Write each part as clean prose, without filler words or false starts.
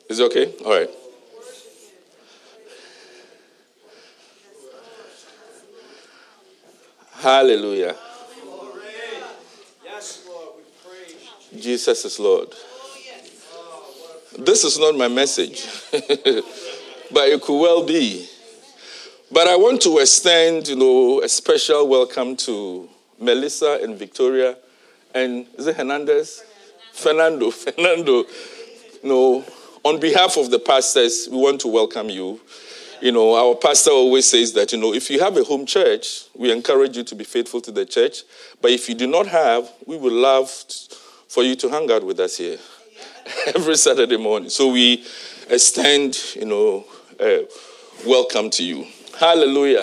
Is it okay? All right. Hallelujah. Yes, Lord, we praise you. Jesus is Lord. This is not my message, but it could well be. But I want to extend, a special welcome to Melissa and Victoria, and is it Hernandez? Fernando. On behalf of the pastors, we want to welcome you. Our pastor always says that, if you have a home church, we encourage you to be faithful to the church. But if you do not have, we would love for you to hang out with us here every Saturday morning. So we extend, welcome to you. Hallelujah.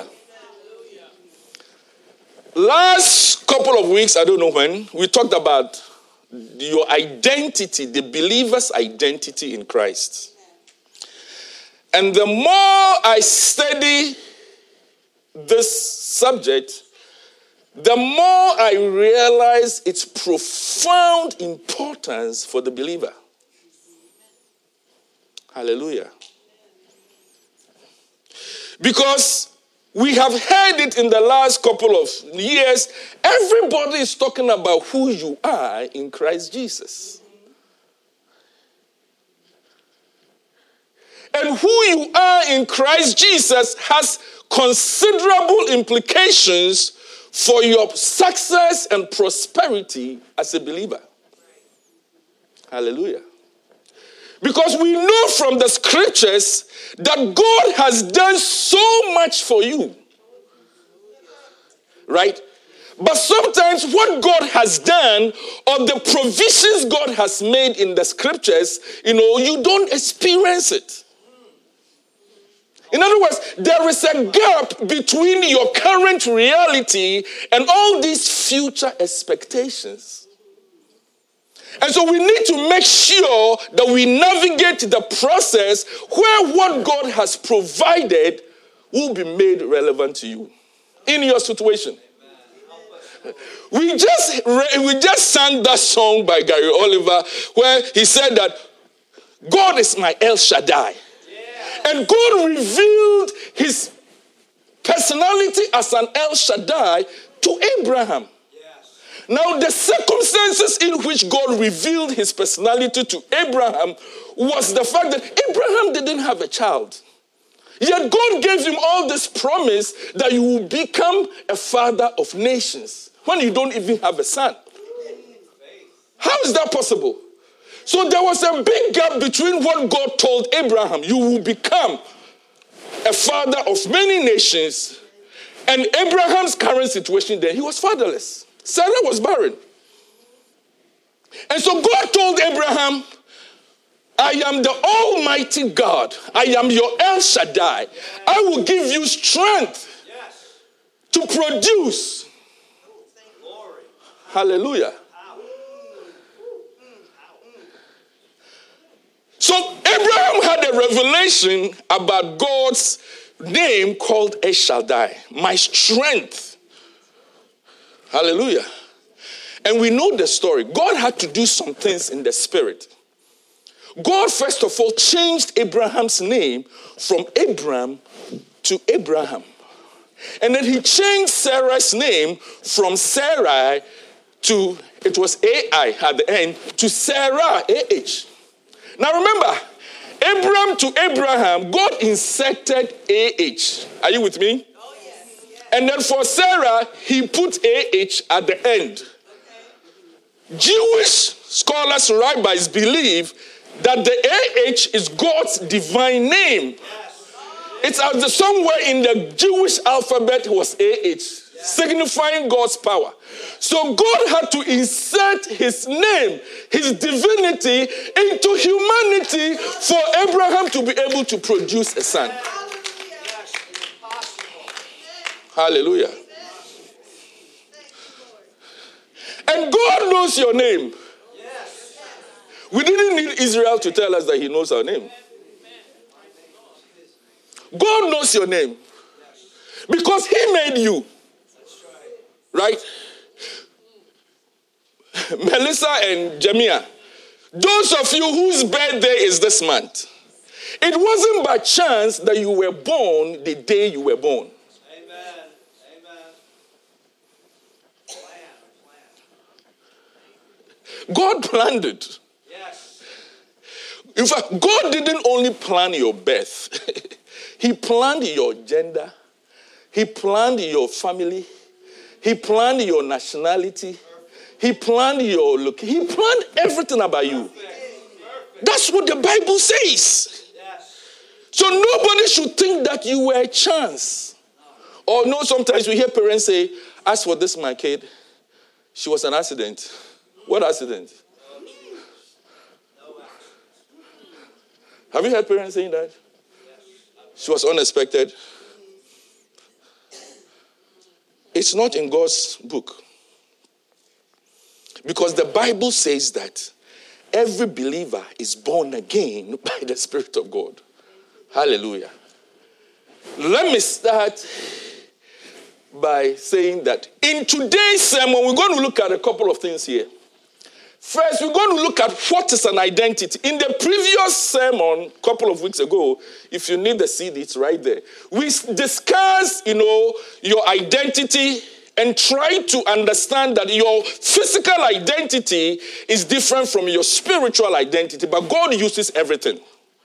Last couple of weeks, I don't know when, we talked about your identity, the believer's identity in Christ. And the more I study this subject, the more I realize its profound importance for the believer. Hallelujah. Because we have heard it in the last couple of years. Everybody is talking about who you are in Christ Jesus. And who you are in Christ Jesus has considerable implications for your success and prosperity as a believer. Hallelujah. Because we know from the scriptures that God has done so much for you. Right? But sometimes what God has done or the provisions God has made in the scriptures, you don't experience it. In other words, there is a gap between your current reality and all these future expectations. And so we need to make sure that we navigate the process where what God has provided will be made relevant to you in your situation. We just sang that song by Gary Oliver where he said that God is my El Shaddai. And God revealed his personality as an El Shaddai to Abraham. Yes. Now, the circumstances in which God revealed his personality to Abraham was the fact that Abraham didn't have a child. Yet God gave him all this promise that you will become a father of nations when you don't even have a son. How is that possible? So there was a big gap between what God told Abraham, you will become a father of many nations, and Abraham's current situation then, he was fatherless. Sarah was barren. And so God told Abraham, I am the Almighty God. I am your El Shaddai. I will give you strength to produce. Hallelujah. So Abraham had a revelation about God's name called El Shaddai, my strength. Hallelujah. And we know the story. God had to do some things in the spirit. God, first of all, changed Abraham's name from Abram to Abraham. And then he changed Sarah's name from Sarai to, it was A-I at the end, to Sarah, A-H. Now remember, Abram to Abraham, God inserted A-H. Are you with me? Oh, yes. And then for Sarah, he put A-H at the end. Okay. Jewish scholars, rabbis believe that the A-H is God's divine name. Yes. It's somewhere in the Jewish alphabet was A-H. Signifying God's power. So God had to insert his name, his divinity into humanity for Abraham to be able to produce a son. Hallelujah. And God knows your name. We didn't need Israel to tell us that he knows our name. God knows your name because he made you. Right? Melissa and Jamia, those of you whose birthday is this month, It wasn't by chance that you were born the day you were born. Amen. Plan. God planned it. Yes. In fact, God didn't only plan your birth. He planned your gender. He planned your family. He planned your nationality. He planned your look. He planned everything about you. That's what the Bible says. Yes. So nobody should think that you were a chance. Or no, sometimes we hear parents say, as for this, my kid, she was an accident. What accident? Have you heard parents saying that? She was unexpected. It's not in God's book. Because the Bible says that every believer is born again by the Spirit of God. Hallelujah. Let me start by saying that in today's sermon, we're going to look at a couple of things here. First, we're going to look at what is an identity. In the previous sermon, a couple of weeks ago, if you need the CD, it's right there. We discussed, your identity and try to understand that your physical identity is different from your spiritual identity, but God uses everything.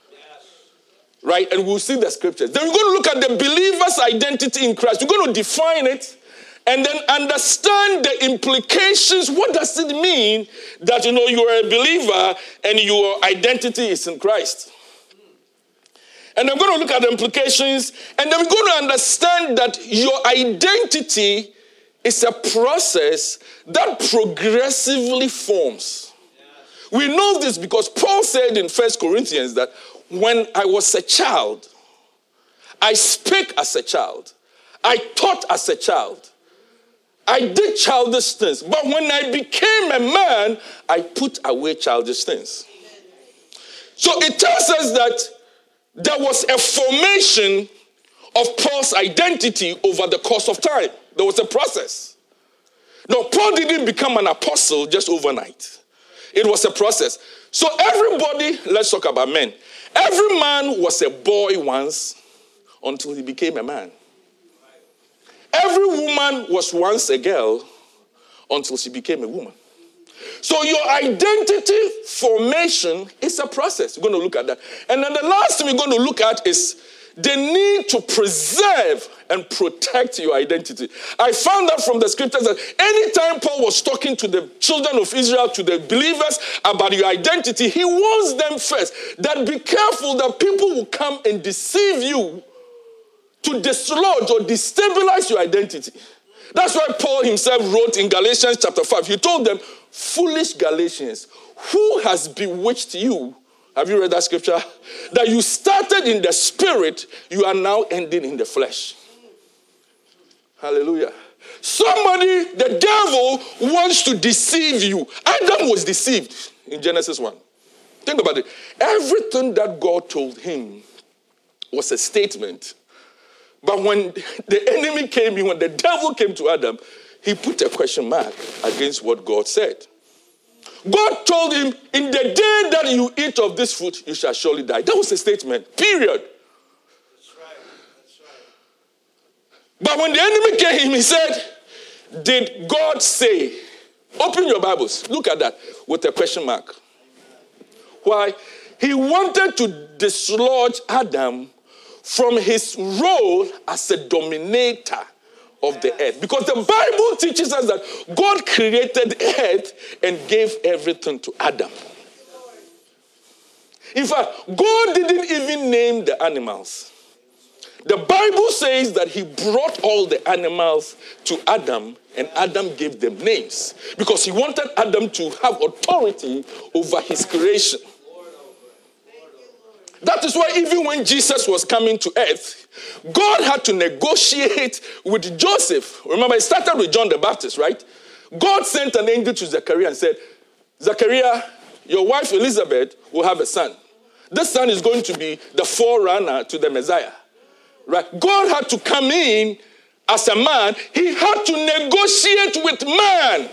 Right? And we'll see the scriptures. Then we're going to look at the believer's identity in Christ. We're going to define it and then understand the implications. What does it mean that, you are a believer and your identity is in Christ? And I'm going to look at the implications, and then we're going to understand that your identity is a process that progressively forms. We know this because Paul said in 1 Corinthians that when I was a child, I spake as a child. I taught as a child. I did childish things. But when I became a man, I put away childish things. So it tells us that there was a formation of Paul's identity over the course of time. There was a process. No, Paul didn't become an apostle just overnight. It was a process. So everybody, let's talk about men. Every man was a boy once until he became a man. Every woman was once a girl until she became a woman. So your identity formation is a process. We're going to look at that. And then the last thing we're going to look at is the need to preserve and protect your identity. I found out from the scriptures that anytime Paul was talking to the children of Israel, to the believers about your identity, he warns them first that be careful that people will come and deceive you to dislodge or destabilize your identity. That's why Paul himself wrote in Galatians chapter 5. He told them, foolish Galatians, who has bewitched you? Have you read that scripture? That you started in the spirit, you are now ending in the flesh. Hallelujah. Somebody, the devil wants to deceive you. Adam was deceived in Genesis 1. Think about it. Everything that God told him was a statement. But when the enemy came in, when the devil came to Adam, he put a question mark against what God said. God told him, in the day that you eat of this fruit, you shall surely die. That was a statement, period. That's right. That's right. But when the enemy came, he said, did God say? Open your Bibles. Look at that with a question mark. Why? He wanted to dislodge Adam from his role as a dominator of the earth. Because the Bible teaches us that God created the earth and gave everything to Adam. In fact, God didn't even name the animals. The Bible says that he brought all the animals to Adam and Adam gave them names because he wanted Adam to have authority over his creation. That is why even when Jesus was coming to earth, God had to negotiate with Joseph. Remember, it started with John the Baptist, right? God sent an angel to Zechariah and said, Zechariah, your wife Elizabeth will have a son. This son is going to be the forerunner to the Messiah. Right? God had to come in as a man. He had to negotiate with man.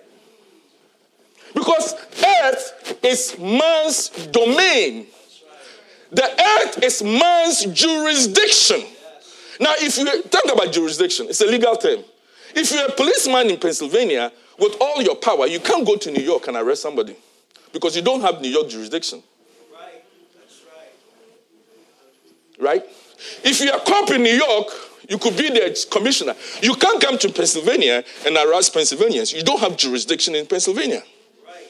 Because earth is man's domain. The earth is man's jurisdiction. Now, if you talk about jurisdiction, it's a legal term. If you're a policeman in Pennsylvania with all your power, you can't go to New York and arrest somebody because you don't have New York jurisdiction. Right. That's right. Right? If you're a cop in New York, you could be the commissioner. You can't come to Pennsylvania and arrest Pennsylvanians. You don't have jurisdiction in Pennsylvania. Right.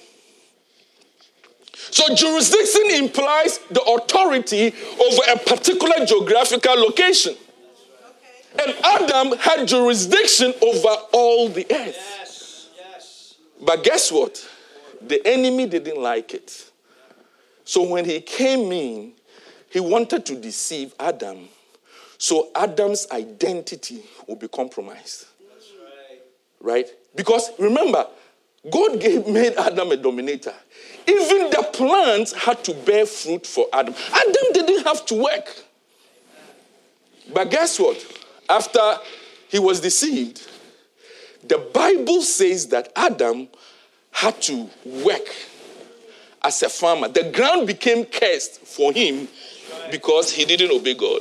So jurisdiction implies the authority over a particular geographical location. And Adam had jurisdiction over all the earth. Yes. Yes. But guess what? The enemy didn't like it. So when he came in, he wanted to deceive Adam. So Adam's identity will be compromised. That's right. Right? Because remember, God made Adam a dominator. Even the plants had to bear fruit for Adam. Adam didn't have to work. But guess what? After he was deceived, the Bible says that Adam had to work as a farmer. The ground became cursed for him because he didn't obey God.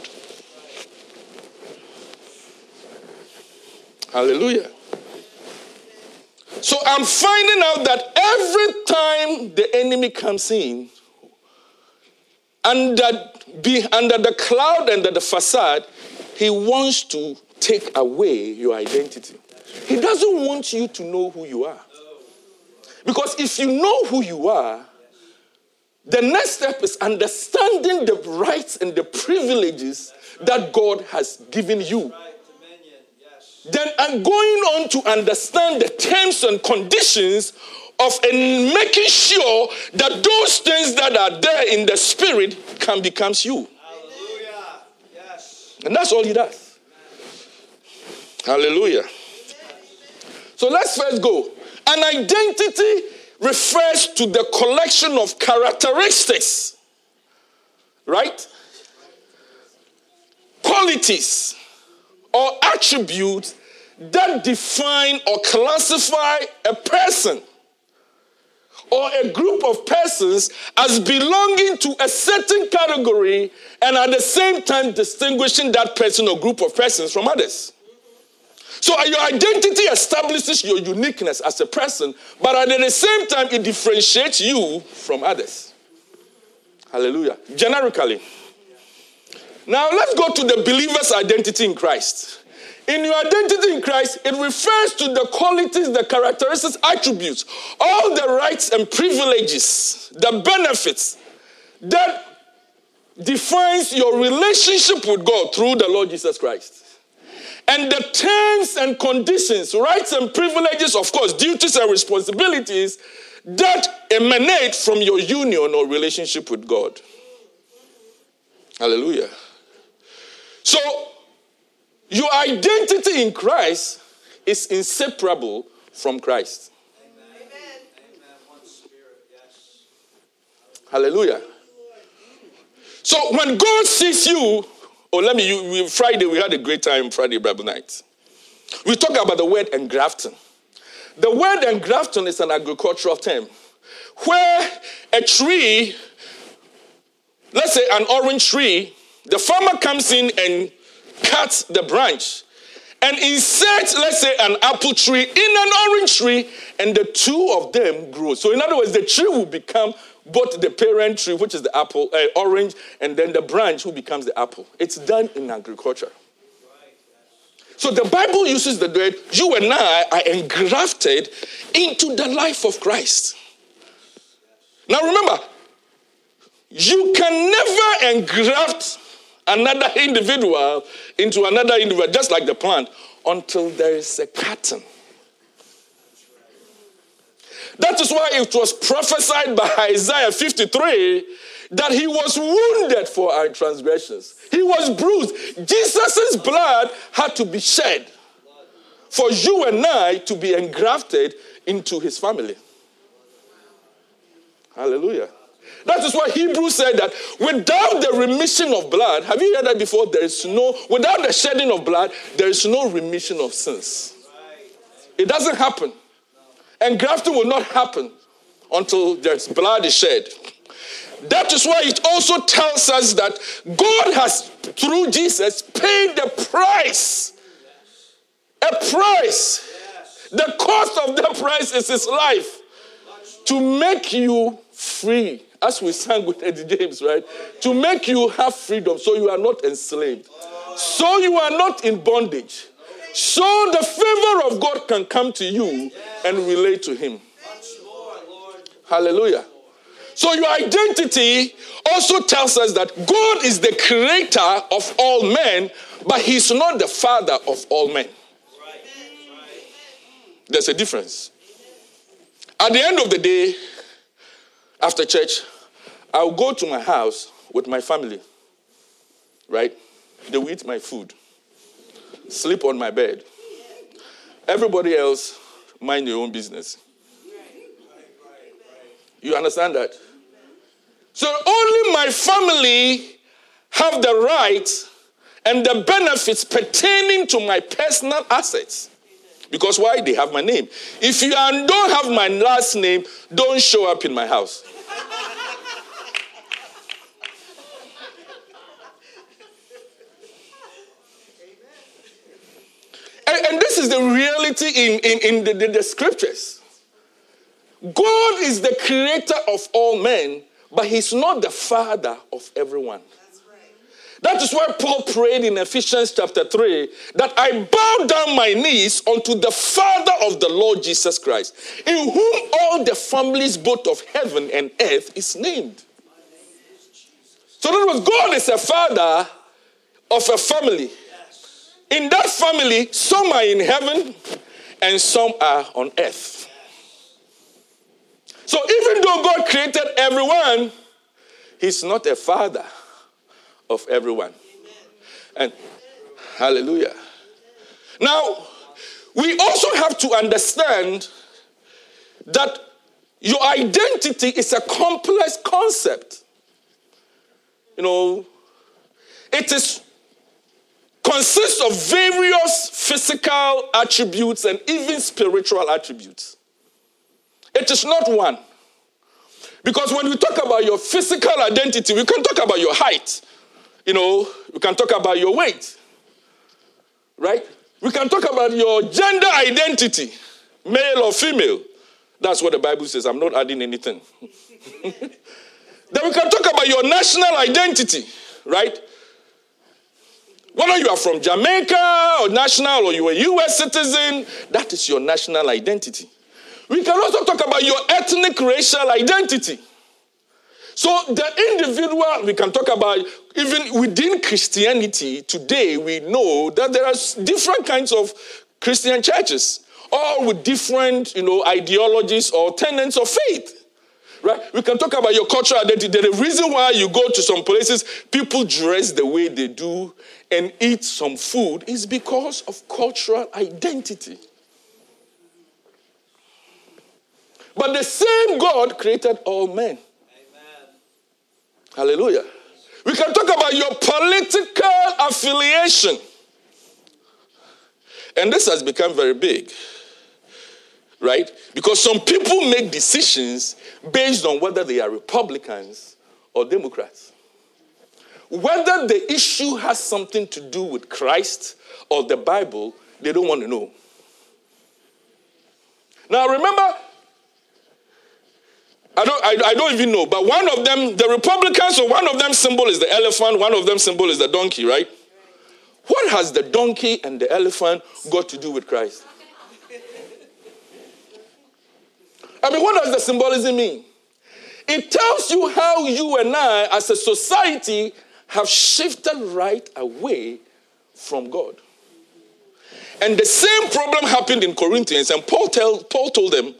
Hallelujah. So I'm finding out that every time the enemy comes in, under the cloud, under the facade, he wants to take away your identity. He doesn't want you to know who you are. Because if you know who you are, the next step is understanding the rights and the privileges that God has given you. Then I'm going on to understand the terms and conditions of making sure that those things that are there in the spirit can become you. Hallelujah. Yes. And that's all he does. Hallelujah. So let's first go. An identity refers to the collection of characteristics, right? Qualities or attributes that define or classify a person or a group of persons as belonging to a certain category and at the same time distinguishing that person or group of persons from others. So your identity establishes your uniqueness as a person, but at the same time it differentiates you from others. Hallelujah. Generically. Now let's go to the believer's identity in Christ. In your identity in Christ, it refers to the qualities, the characteristics, attributes, all the rights and privileges, the benefits that defines your relationship with God through the Lord Jesus Christ. And the terms and conditions, rights and privileges, of course, duties and responsibilities that emanate from your union or relationship with God. Hallelujah. So, your identity in Christ is inseparable from Christ. Amen. Amen. One spirit. Yes. Hallelujah. So when God sees you, Friday we had a great time, Friday Bible night. We talked about the word engrafting. The word engrafting is an agricultural term where a tree, let's say an orange tree, the farmer comes in and cuts the branch and inserts, let's say, an apple tree in an orange tree, and the two of them grow. So in other words, the tree will become both the parent tree, which is the apple, orange, and then the branch, who becomes the apple. It's done in agriculture. So the Bible uses the word, you and I are engrafted into the life of Christ. Now remember, you can never engraft another individual into another individual, just like the plant, until there is a pattern. That is why it was prophesied by Isaiah 53 that he was wounded for our transgressions. He was bruised. Jesus' blood had to be shed for you and I to be engrafted into his family. Hallelujah. That is why Hebrews said that without the remission of blood, have you heard that before? Without the shedding of blood, there is no remission of sins. It doesn't happen. And grafting will not happen until there's blood is shed. That is why it also tells us that God has, through Jesus, paid the price. A price. The cost of that price is his life. To make you free. As we sang with Eddie James, right? To make you have freedom so you are not enslaved. So you are not in bondage. So the favor of God can come to you and relate to him. Hallelujah. So your identity also tells us that God is the creator of all men, but he's not the father of all men. There's a difference. At the end of the day, after church, I'll go to my house with my family, right? They will eat my food, sleep on my bed. Everybody else mind their own business. You understand that? So only my family have the right and the benefits pertaining to my personal assets. Because why? They have my name. If you don't have my last name, don't show up in my house. And this is the reality in the scriptures. God is the creator of all men, but he's not the father of everyone. That is why Paul prayed in Ephesians chapter 3 that I bow down my knees unto the Father of the Lord Jesus Christ, in whom all the families both of heaven and earth is named. So in other words, God is a father of a family. In that family, some are in heaven and some are on earth. So even though God created everyone, he's not a father of everyone. And hallelujah. Now, we also have to understand that your identity is a complex concept. You know, it consists of various physical attributes and even spiritual attributes. It is not one. Because when we talk about your physical identity, we can talk about your height. You know, we can talk about your weight, right? We can talk about your gender identity, male or female. That's what the Bible says. I'm not adding anything. Then we can talk about your national identity, right? Whether you are from Jamaica or national or you are a U.S. citizen, that is your national identity. We can also talk about your ethnic racial identity. So the individual, we can talk about, even within Christianity, today we know that there are different kinds of Christian churches, all with different, ideologies or tenets of faith. Right? We can talk about your cultural identity. The reason why you go to some places, people dress the way they do and eat some food is because of cultural identity. But the same God created all men. Hallelujah. We can talk about your political affiliation. And this has become very big. Right? Because some people make decisions based on whether they are Republicans or Democrats. Whether the issue has something to do with Christ or the Bible, they don't want to know. Now remember, I don't even know, but one of them, the Republicans, so one of them symbol is the elephant, one of them symbol is the donkey, right? What has the donkey and the elephant got to do with Christ? I mean, what does the symbolism mean? It tells you how you and I, as a society, have shifted right away from God. And the same problem happened in Corinthians, and Paul told them,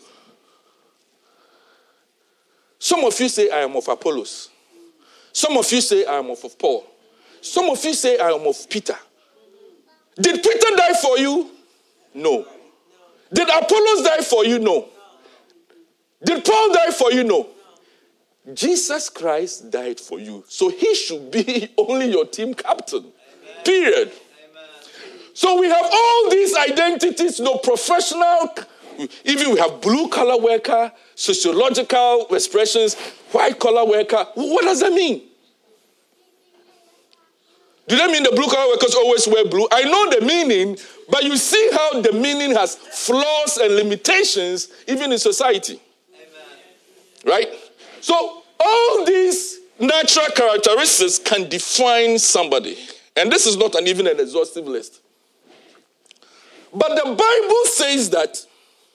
some of you say I am of Apollos. Some of you say I am of Paul. Some of you say I am of Peter. Did Peter die for you? No. Did Apollos die for you? No. Did Paul die for you? No. Jesus Christ died for you. So he should be only your team captain. Amen. Period. Amen. So we have all these identities, professional, Even we have blue-collar worker, sociological expressions, white-collar worker. What does that mean? Do that mean the blue-collar workers always wear blue? I know the meaning, but you see how the meaning has flaws and limitations even in society. Amen. Right? So all these natural characteristics can define somebody. And this is not even an exhaustive list. But the Bible says that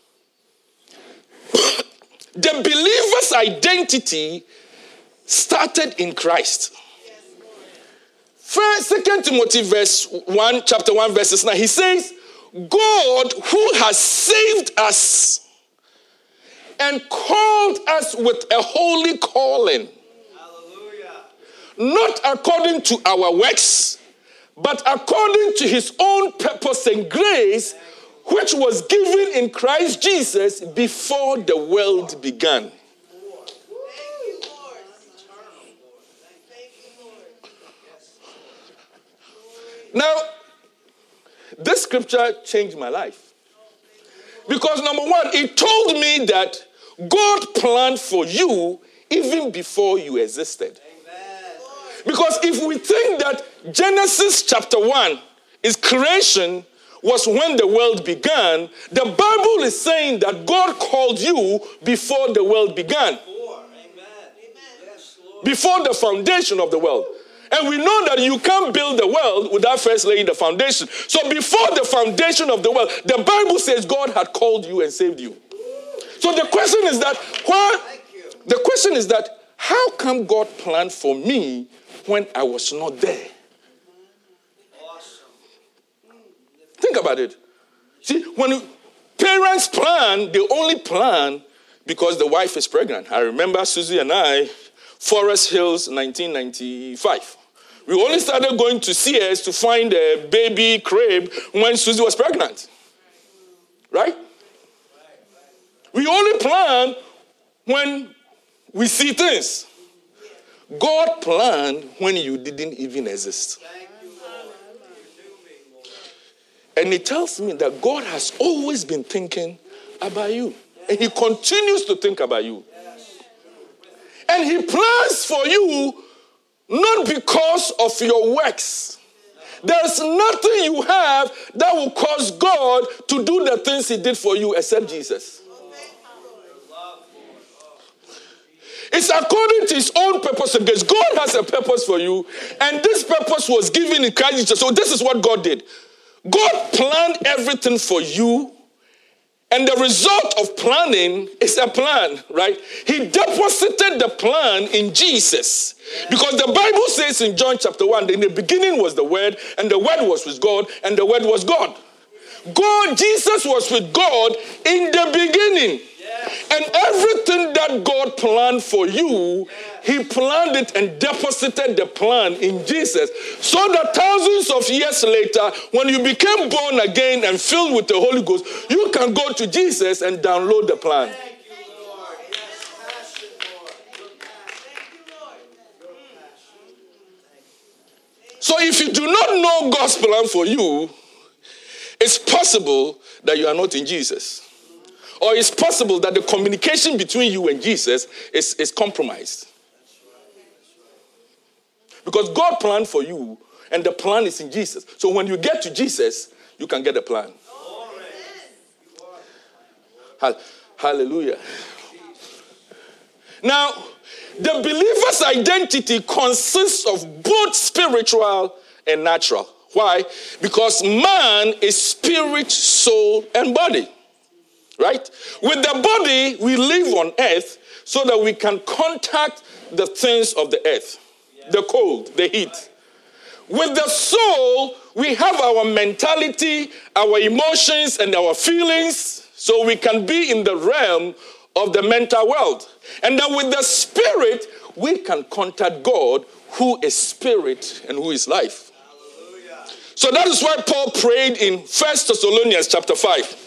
the believer's identity started in Christ. First, 2 Timothy chapter 1, verses 9, he says, God who has saved us and called us with a holy calling. Hallelujah. Not according to our works, but according to his own purpose and grace, which was given in Christ Jesus before the world began. Now, this scripture changed my life. Because number one, it told me that God planned for you even before you existed. Amen. Because if we think that Genesis chapter 1 is creation, was when the world began, the Bible is saying that God called you before the world began. Before the foundation of the world. And we know that you can't build the world without first laying the foundation. So before the foundation of the world, the Bible says God had called you and saved you. So the question is that, how come God planned for me when I was not there? Awesome. Think about it. See, when parents plan, they only plan because the wife is pregnant. I remember Susie and I, Forest Hills, 1995. We only started going to Sears to find a baby crib when Susie was pregnant. Right? We only plan when we see things. God planned when you didn't even exist. And it tells me that God has always been thinking about you. And he continues to think about you. And he plans for you not because of your works. There's nothing you have that will cause God to do the things he did for you except Jesus. It's according to his own purpose and grace. God has a purpose for you, and this purpose was given in Christ Jesus. So this is what God did. God planned everything for you. And the result of planning is a plan, right? He deposited the plan in Jesus. Because the Bible says in John chapter 1, in the beginning was the Word, and the Word was with God, and the Word was God. Jesus was with God in the beginning. And everything that God planned for you, he planned it and deposited the plan in Jesus. So that thousands of years later, when you became born again and filled with the Holy Ghost, you can go to Jesus and download the plan. So if you do not know God's plan for you, it's possible that you are not in Jesus. Or it's possible that the communication between you and Jesus is compromised. Because God planned for you, and the plan is in Jesus. So when you get to Jesus, you can get the plan. Hallelujah. Now, the believer's identity consists of both spiritual and natural. Why? Because man is spirit, soul, and body. Right? With the body, we live on earth so that we can contact the things of the earth. The cold, the heat. With the soul, we have our mentality, our emotions, and our feelings, so we can be in the realm of the mental world. And then with the spirit, we can contact God, who is spirit and who is life. Hallelujah. So that is why Paul prayed in 1 Thessalonians chapter 5.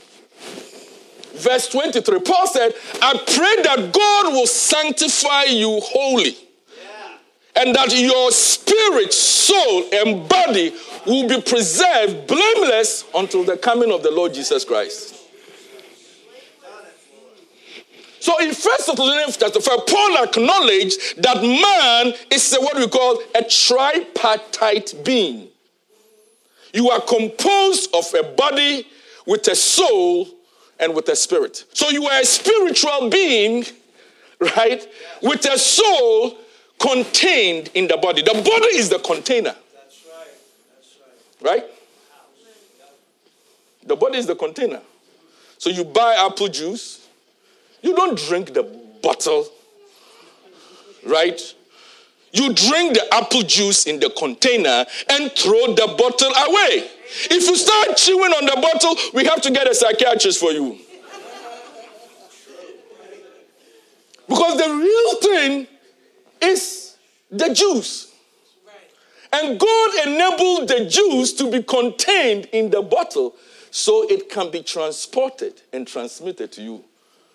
Verse 23, Paul said, I pray that God will sanctify you wholly. And that your spirit, soul, and body will be preserved blameless until the coming of the Lord Jesus Christ. So in 1 Thessalonians chapter 5, Paul acknowledged that man is what we call a tripartite being. You are composed of a body with a soul and with a spirit. So you are a spiritual being, right, with a soul contained in the body. The body is the container. That's right. That's right. Right? The body is the container. So you buy apple juice. You don't drink the bottle, right? You drink the apple juice in the container and throw the bottle away. If you start chewing on the bottle, we have to get a psychiatrist for you. Because the real thing is the juice. And God enabled the juice to be contained in the bottle so it can be transported and transmitted to you.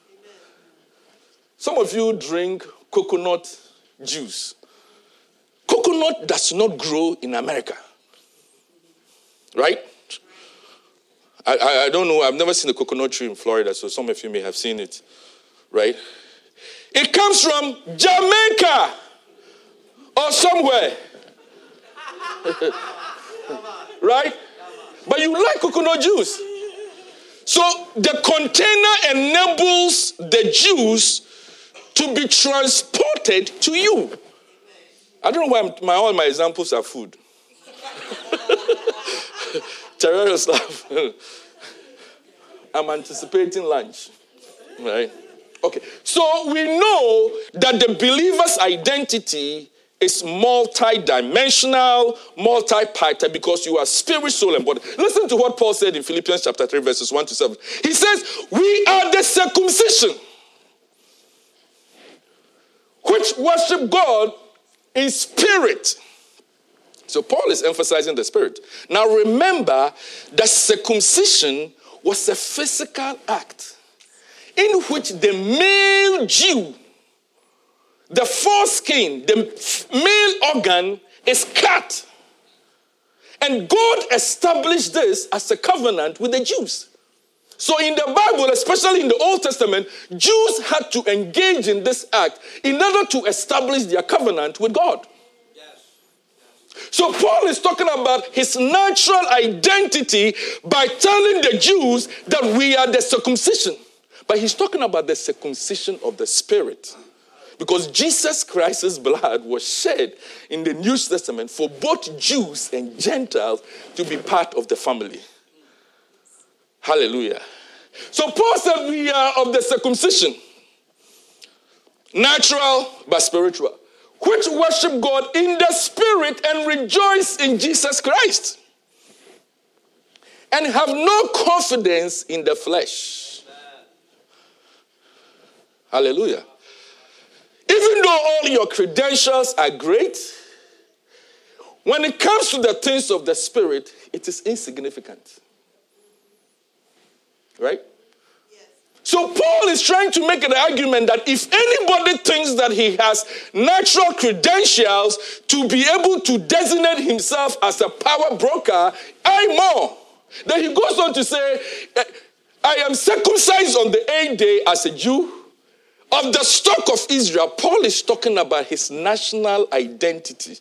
Some of you drink coconut juice. Coconut does not grow in America. Right? I don't know. I've never seen a coconut tree in Florida, so some of you may have seen it. Right? It comes from Jamaica or somewhere. Right? But you like coconut juice. So the container enables the juice to be transported to you. I don't know why all my examples are food. Terror stuff. I'm anticipating lunch. Right? Okay. So we know that the believer's identity is multi-dimensional, multi-party, because you are spirit, soul, and body. Listen to what Paul said in Philippians chapter 3, verses 1 to 7. He says, we are the circumcision, which worship God in spirit. So Paul is emphasizing the spirit. Now remember that circumcision was a physical act in which the male Jew, the foreskin, the male organ is cut. And God established this as a covenant with the Jews. So in the Bible, especially in the Old Testament, Jews had to engage in this act in order to establish their covenant with God. So Paul is talking about his natural identity by telling the Jews that we are the circumcision. But he's talking about the circumcision of the spirit. Because Jesus Christ's blood was shed in the New Testament for both Jews and Gentiles to be part of the family. Hallelujah. So Paul said we are of the circumcision. Natural but spiritual. Which worship God in the spirit and rejoice in Jesus Christ. And have no confidence in the flesh. Hallelujah. Even though all your credentials are great, when it comes to the things of the spirit, it is insignificant. Right? Yes. So Paul is trying to make an argument that if anybody thinks that he has natural credentials to be able to designate himself as a power broker, I'm more. Then he goes on to say, I am circumcised on the 8th day as a Jew. Of the stock of Israel, Paul is talking about his national identity.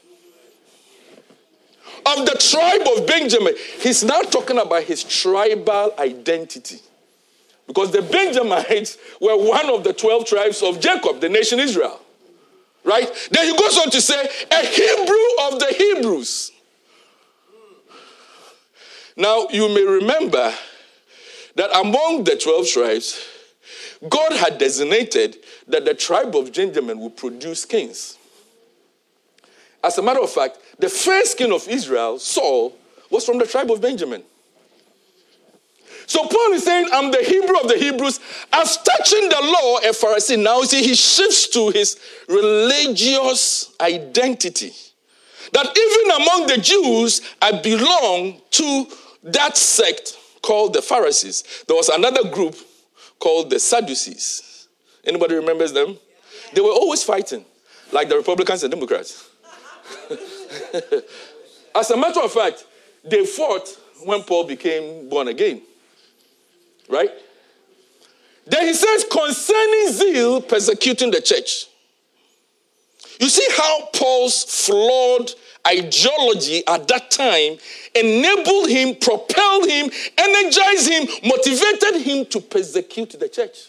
Of the tribe of Benjamin, he's now talking about his tribal identity. Because the Benjamites were one of the 12 tribes of Jacob, the nation Israel. Right? Then he goes on to say, a Hebrew of the Hebrews. Now, you may remember that among the 12 tribes, God had designated that the tribe of Benjamin would produce kings. As a matter of fact, the first king of Israel, Saul, was from the tribe of Benjamin. So Paul is saying, I'm the Hebrew of the Hebrews. As touching the law, a Pharisee. Now you see, he shifts to his religious identity. That even among the Jews, I belong to that sect called the Pharisees. There was another group called the Sadducees. Anybody remembers them? They were always fighting, like the Republicans and Democrats. As a matter of fact, they fought when Paul became born again. Right? Then he says, concerning zeal, persecuting the church. You see how Paul's flawed ideology at that time enabled him, propelled him, energized him, motivated him to persecute the church.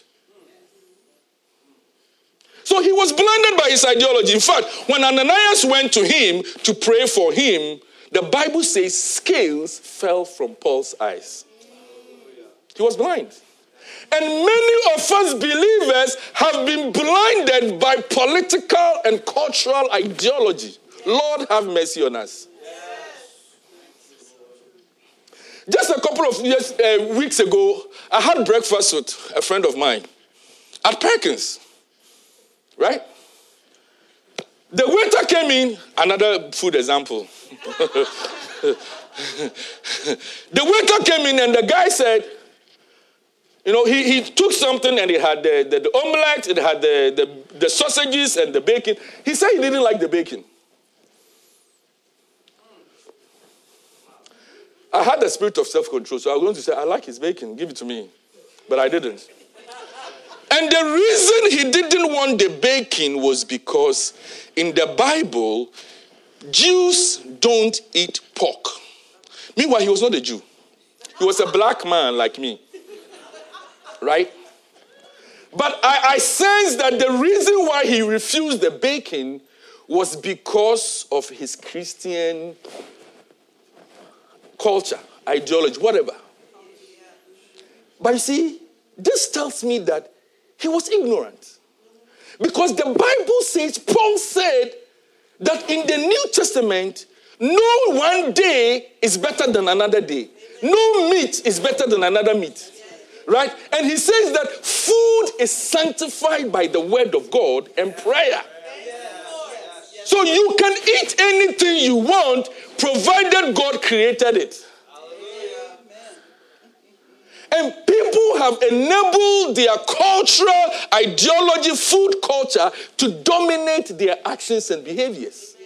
So he was blinded by his ideology. In fact, when Ananias went to him to pray for him, the Bible says scales fell from Paul's eyes. He was blind. And many of us believers have been blinded by political and cultural ideology. Lord, have mercy on us. Just a couple of weeks ago, I had breakfast with a friend of mine at Perkins. Right? The waiter came in, another food example. The waiter came in and the guy said, you know, he took something and it had the omelette, it had the sausages and the bacon. He said he didn't like the bacon. I had the spirit of self-control, so I was going to say, I like his bacon, give it to me. But I didn't. And the reason he didn't want the bacon was because in the Bible, Jews don't eat pork. Meanwhile, he was not a Jew. He was a black man like me. Right? But I sensed that the reason why he refused the bacon was because of his Christian culture, ideology, whatever. But you see, this tells me that he was ignorant. Because the Bible says, Paul said that in the New Testament, no one day is better than another day. No meat is better than another meat. Right? And he says that food is sanctified by the word of God and prayer. So you can eat anything you want, provided God created it. And people have enabled their cultural ideology, food culture, to dominate their actions and behaviors.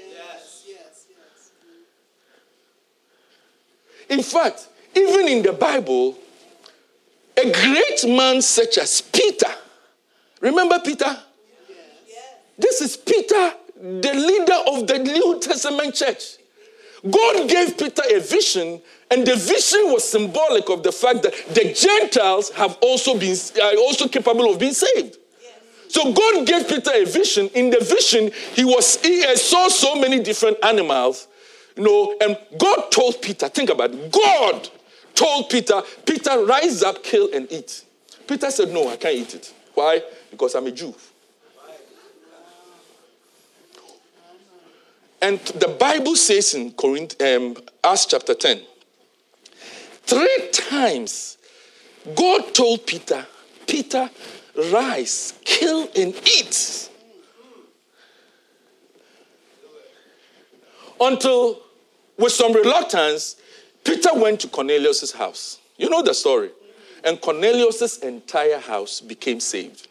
In fact, even in the Bible, a great man such as Peter, remember Peter? This is Peter, the leader of the New Testament church. God gave Peter a vision, and the vision was symbolic of the fact that the Gentiles are also capable of being saved. So God gave Peter a vision. In the vision, he saw so many different animals, and God told Peter, think about it, God told Peter, rise up, kill and eat. Peter said, no, I can't eat it. Why? Because I'm a Jew. And the Bible says in Acts chapter 10, 3 times God told Peter, rise, kill and eat. Until, with some reluctance, Peter went to Cornelius' house. You know the story. And Cornelius' entire house became saved.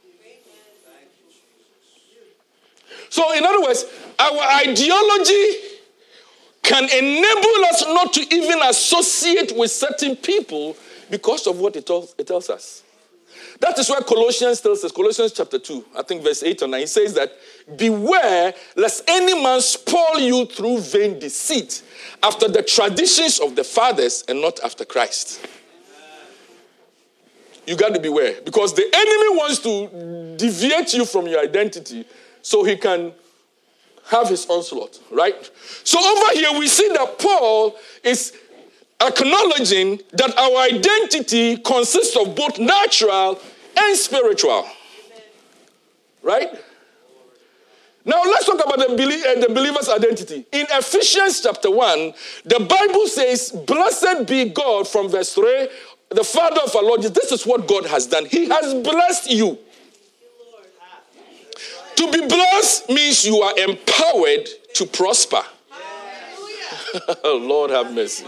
So, in other words, our ideology can enable us not to even associate with certain people because of what it tells us. That is why Colossians tells us, Colossians chapter 2, I think verse 8 or 9, it says that, beware lest any man spoil you through vain deceit, after the traditions of the fathers and not after Christ. You got to beware, because the enemy wants to deviate you from your identity so he can have his onslaught, right? So over here we see that Paul is acknowledging that our identity consists of both natural and spiritual. Right? Now let's talk about the believer's identity. In Ephesians chapter 1, the Bible says, blessed be God, from verse 3, the Father of our Lord Jesus. This is what God has done. He has blessed you. To be blessed means you are empowered to prosper. Lord have mercy.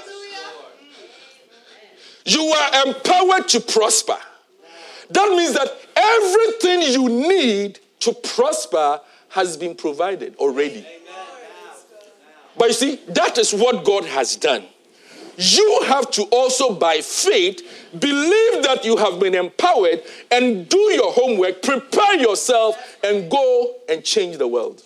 You are empowered to prosper. That means that everything you need to prosper has been provided already. But you see, that is what God has done. you have to also, by faith, believe that you have been empowered and do your homework, prepare yourself, and go and change the world.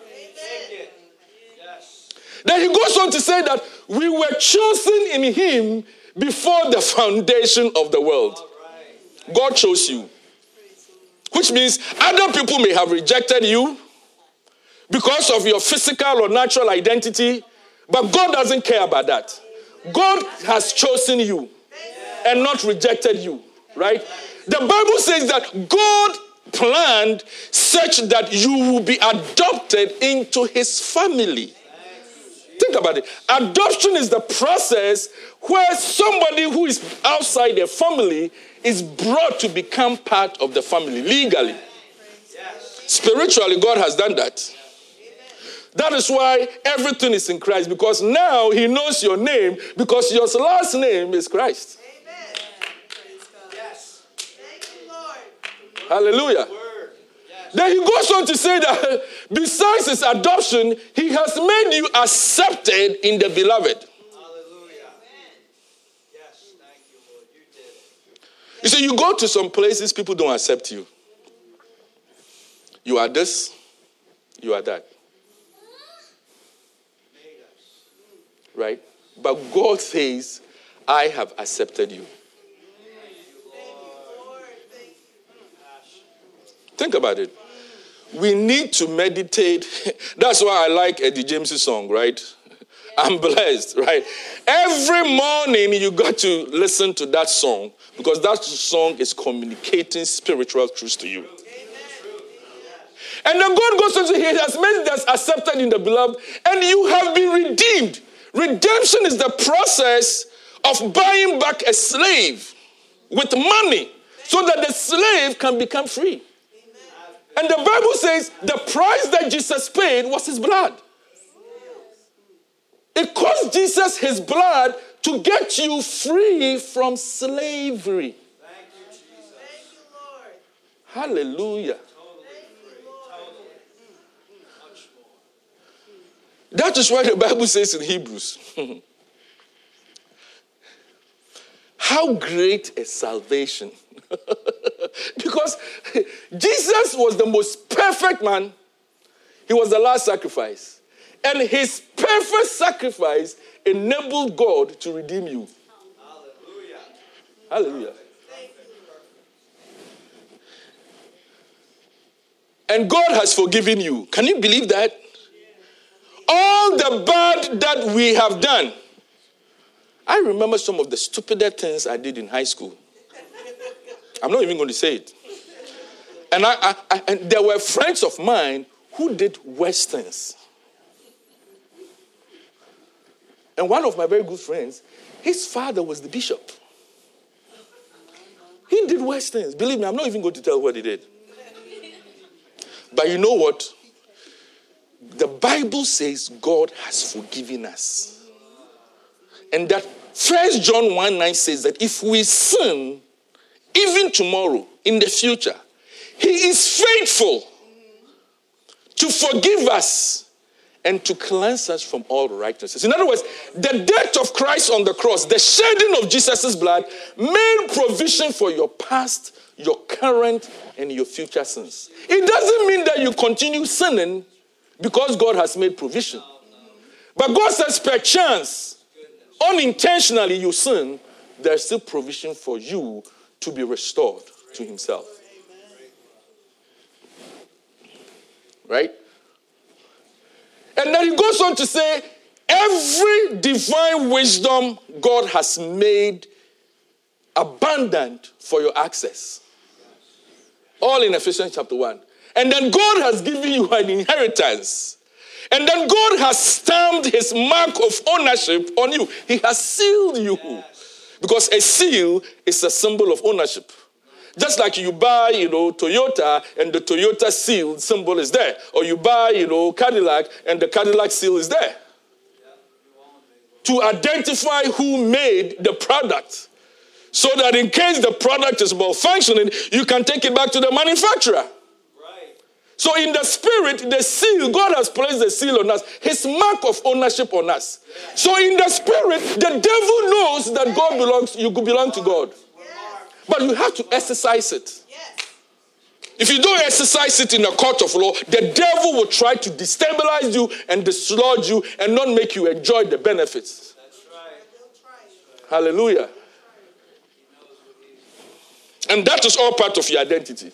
Then he goes on to say that we were chosen in him before the foundation of the world. God chose you. Which means other people may have rejected you because of your physical or natural identity, but God doesn't care about that. God has chosen you and not rejected you, right? The Bible says that God planned such that you will be adopted into his family. Think about it. Adoption is the process where somebody who is outside their family is brought to become part of the family legally. Spiritually, God has done that. That is why everything is in Christ, because now he knows your name, because your last name is Christ. Amen. Yes. Thank you, Lord. Hallelujah. Then he goes on to say that besides his adoption, he has made you accepted in the beloved. Hallelujah. Yes, thank you, Lord. You did. You see, you go to some places, people don't accept you. You are this, you are that. Right? But God says, I have accepted you. Think about it. We need to meditate. That's why I like Eddie James' song, right? I'm blessed, right? Every morning you got to listen to that song, because that song is communicating spiritual truths to you. And then God goes on to say, he has made us accepted in the beloved, and you have been redeemed. Redemption is the process of buying back a slave with money so that the slave can become free. And the Bible says the price that Jesus paid was his blood. It cost Jesus his blood to get you free from slavery. Thank you, Jesus. Thank you, Lord. Hallelujah. Thank you, Lord. Much more. That is why the Bible says in Hebrews, how great is salvation. Because Jesus was the most perfect man. He was the last sacrifice. And his perfect sacrifice enabled God to redeem you. Hallelujah. Hallelujah. And God has forgiven you. Can you believe that? All the bad that we have done. I remember some of the stupider things I did in high school. I'm not even going to say it. And and there were friends of mine who did worse things. And one of my very good friends, his father was the bishop. He did worse things. Believe me, I'm not even going to tell what he did. But you know what? The Bible says God has forgiven us. And that 1 John 1:9 says that if we sin, even tomorrow, in the future, he is faithful to forgive us and to cleanse us from all righteousness. In other words, the death of Christ on the cross, the shedding of Jesus' blood, made provision for your past, your current, and your future sins. It doesn't mean that you continue sinning because God has made provision. But God says, perchance, unintentionally you sin, there's still provision for you to be restored to himself. Right? And then he goes on to say, every divine wisdom God has made abundant for your access. All in Ephesians chapter 1. And then God has given you an inheritance. And then God has stamped his mark of ownership on you. He has sealed you. Because a seal is a symbol of ownership. Just like you buy, Toyota, and the Toyota seal symbol is there. Or you buy, Cadillac, and the Cadillac seal is there. To identify who made the product. So that in case the product is malfunctioning, you can take it back to the manufacturer. So in the spirit, the seal, God has placed the seal on us, his mark of ownership on us. So in the spirit, the devil knows that God belongs, you belong to God. But you have to exercise it. If you don't exercise it in a court of law, the devil will try to destabilize you and dislodge you and not make you enjoy the benefits. That's right. Hallelujah. And that is all part of your identity.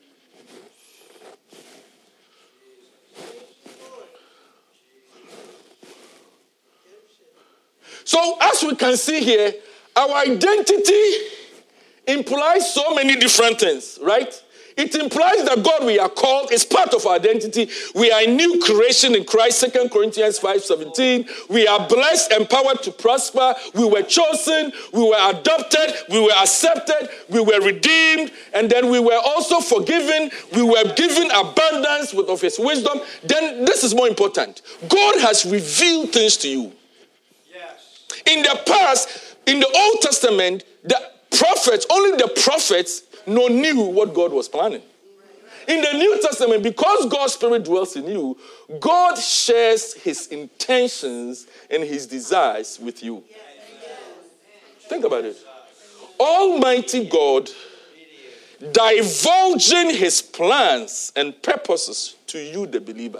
So as we can see here, our identity implies so many different things, right? It implies that God we are called is part of our identity. We are a new creation in Christ, 2 Corinthians 5:17. We are blessed, empowered to prosper. We were chosen, we were adopted, we were accepted, we were redeemed, and then we were also forgiven. We were given abundance of his wisdom. Then this is more important. God has revealed things to you. In the past, in the Old Testament, only the prophets knew what God was planning. In the New Testament, because God's Spirit dwells in you, God shares his intentions and his desires with you. Think about it. Almighty God divulging his plans and purposes to you, the believer.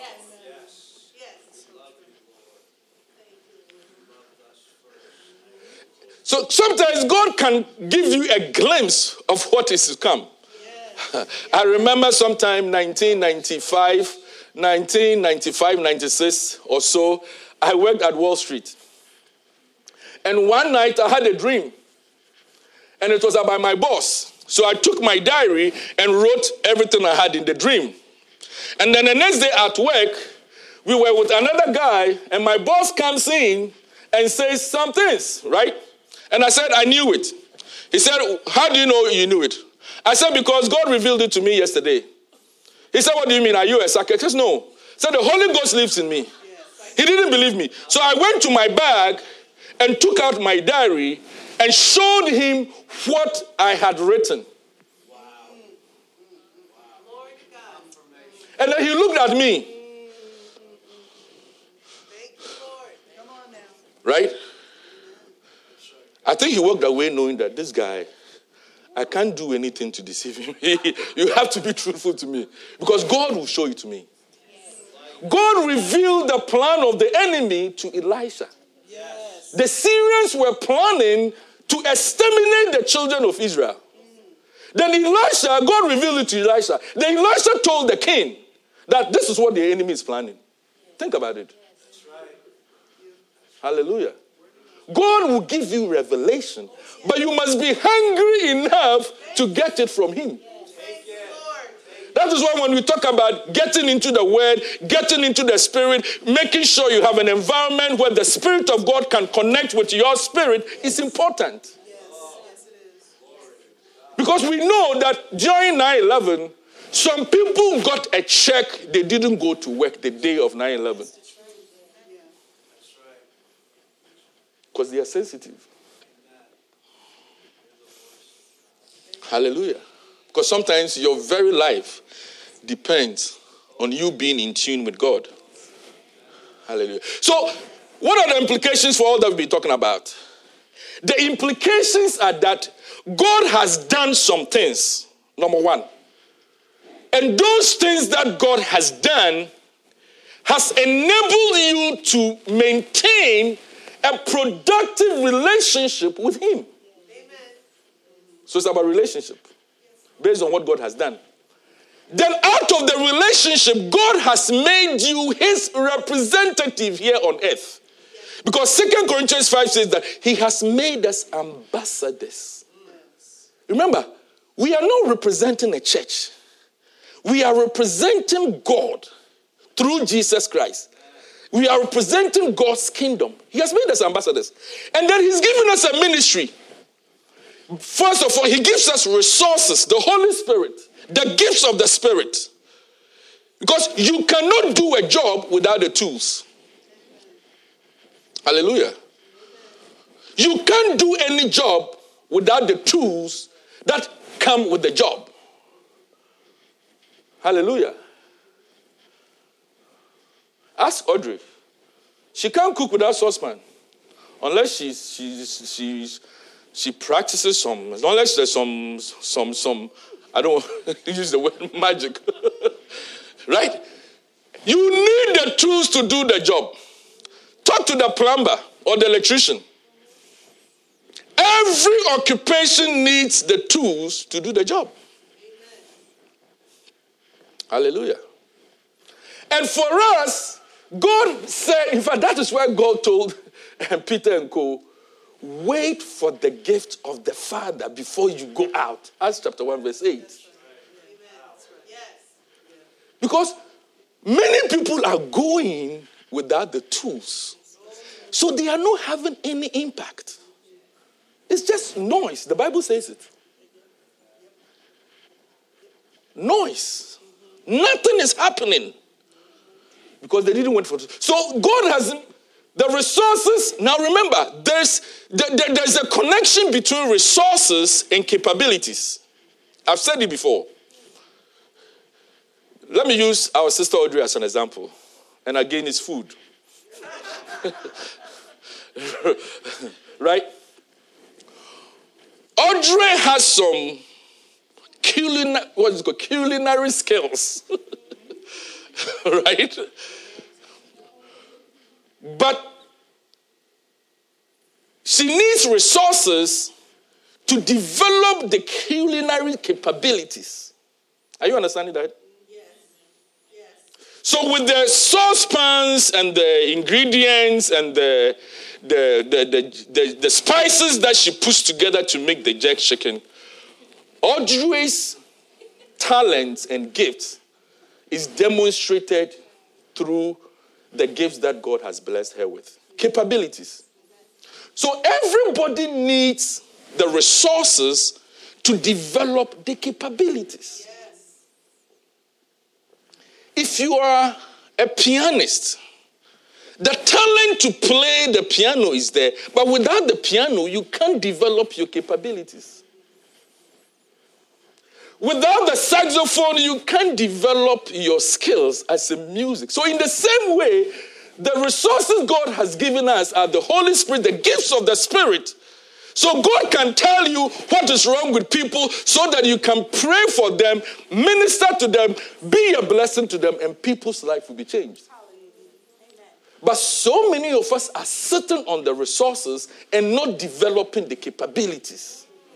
So sometimes God can give you a glimpse of what is to come. I remember sometime 1995, 96 or so, I worked at Wall Street. And one night I had a dream. And it was about my boss. So I took my diary and wrote everything I had in the dream. And then the next day at work, we were with another guy, and my boss comes in and says some things, right? And I said, I knew it. He said, how do you know you knew it? I said, because God revealed it to me yesterday. He said, what do you mean? Are you a psychic? I said, no. He said, the Holy Ghost lives in me. He didn't believe me. So I went to my bag and took out my diary and showed him what I had written. Wow. Glory to God. And then he looked at me. Thank you, Lord. Come on now. Right? I think he walked away knowing that this guy, I can't do anything to deceive him. You have to be truthful to me. Because God will show it to me. God revealed the plan of the enemy to Elisha. Yes. The Syrians were planning to exterminate the children of Israel. Then Elisha, God revealed it to Elisha. Then Elisha told the king that this is what the enemy is planning. Think about it. That's right. Hallelujah. God will give you revelation, but you must be hungry enough to get it from him. That is why when we talk about getting into the word, getting into the spirit, making sure you have an environment where the Spirit of God can connect with your spirit is important. Yes, it is. Because we know that during 9/11, some people got a check, they didn't go to work the day of 9/11. Because they are sensitive. Hallelujah. Because sometimes your very life depends on you being in tune with God. Hallelujah. So, what are the implications for all that we've been talking about? The implications are that God has done some things, number one. And those things that God has done has enabled you to maintain a productive relationship with him. Amen. So it's about relationship based on what God has done. Then out of the relationship, God has made you his representative here on earth. Because 2 Corinthians 5 says that he has made us ambassadors. Remember, we are not representing a church. We are representing God through Jesus Christ. We are representing God's kingdom. He has made us ambassadors. And then he's given us a ministry. First of all, he gives us resources, the Holy Spirit, the gifts of the Spirit. Because you cannot do a job without the tools. Hallelujah. You can't do any job without the tools that come with the job. Hallelujah. Ask Audrey. She can't cook without saucepan. Unless she practices some, unless there's some I don't want to use the word magic. Right? You need the tools to do the job. Talk to the plumber or the electrician. Every occupation needs the tools to do the job. Hallelujah. And for us, God said, in fact, that is why God told Peter and co, wait for the gift of the Father before you go out. Acts chapter 1, verse 8. Because many people are going without the tools. So they are not having any impact. It's just noise. The Bible says it. Noise. Nothing is happening. Because they didn't wait for it. So God has the resources. Now remember, there's a connection between resources and capabilities. I've said it before. Let me use our sister Audrey as an example. And again, it's food. Right? Audrey has some culinary skills. Right? But she needs resources to develop the culinary capabilities. Are you understanding that? Yes. Yes. So with the saucepans and the ingredients and the spices that she puts together to make the jerk chicken, Audrey's talents and gifts is demonstrated through the gifts that God has blessed her with. Capabilities. So everybody needs the resources to develop the capabilities. Yes. If you are a pianist, the talent to play the piano is there, but without the piano, you can't develop your capabilities. Without the saxophone, you can't develop your skills as a music. So in the same way, the resources God has given us are the Holy Spirit, the gifts of the Spirit. So God can tell you what is wrong with people so that you can pray for them, minister to them, be a blessing to them, and people's life will be changed. But so many of us are sitting on the resources and not developing the capabilities.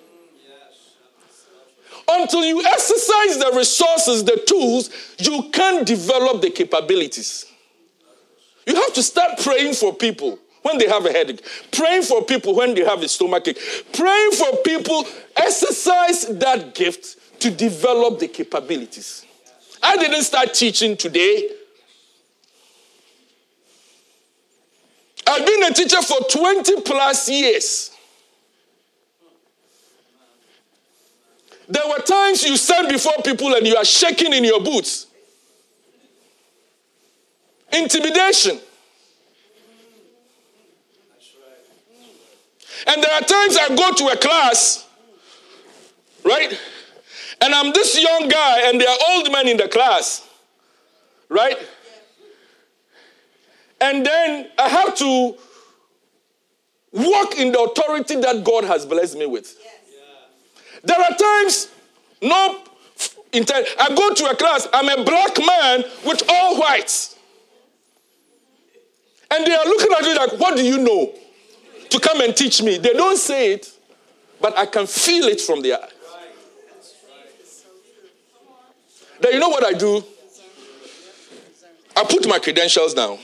Until you exercise the resources, the tools, you can't develop the capabilities. You have to start praying for people when they have a headache. Praying for people when they have a stomachache. Praying for people, exercise that gift to develop the capabilities. I didn't start teaching today. I've been a teacher for 20 plus years. There were times you stand before people and you are shaking in your boots. Intimidation. And there are times I go to a class, right? And I'm this young guy and there are old men in the class, right? And then I have to walk in the authority that God has blessed me with. There are times, I go to a class, I'm a black man with all whites. And they are looking at me like, what do you know to come and teach me? They don't say it, but I can feel it from their eyes. Then you know what I do? I put my credentials down.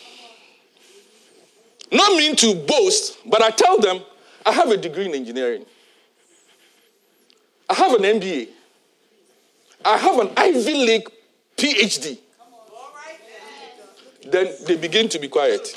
Not mean to boast, but I tell them, I have a degree in engineering. I have an MBA. I have an Ivy League PhD. Then they begin to be quiet.